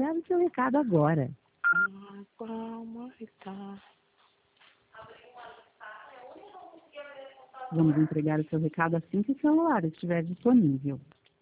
entregar o seu recado agora. Vamos entregar o seu recado assim que o celular estiver disponível.